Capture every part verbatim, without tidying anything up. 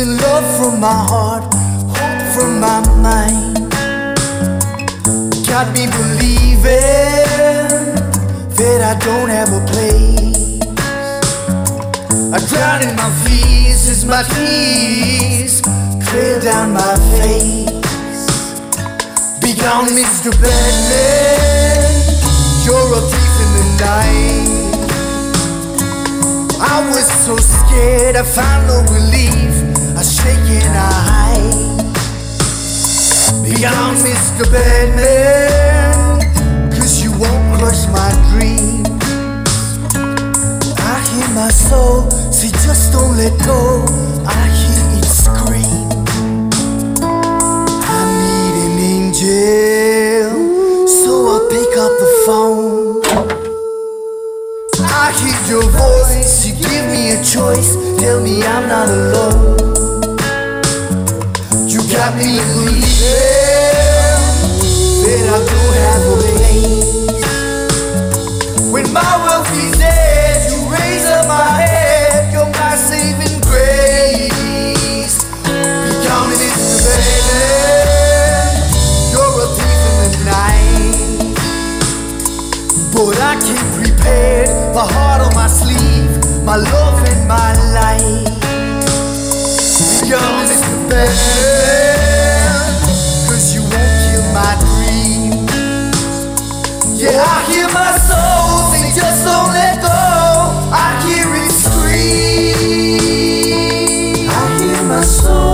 stealing love from my heart, hope from my mind. Got me believing that I don't have a place. I drown in my fears as my tears clear down my face. Be gone, Mister Badman, you're a thief in the night. I was so scared, I found no relief, I shake and I hide. Be gone, Mister Badman, cause you won't crush my dreams. I hear my soul say just don't let go, I hear it scream. I need an angel, so I pick up the phone. I hear your voice, you give me a choice, tell me I'm not alone. You got me believing that I don't have a place. When my wealth is dead, you raise up my head, you're my saving grace. Be gone, Mister Badman, you're a thief in the night. But I came prepared, my heart on my sleeve, my love and my life. Be gone, Mister Badman, cause you won't kill my dreams. Yeah, I hear my soul say just don't let go, I hear it scream. I hear my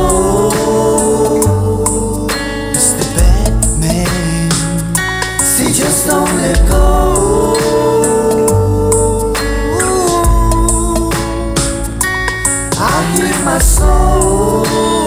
soul, Mister Badman, say just don't let go. Ooh, I hear my soul.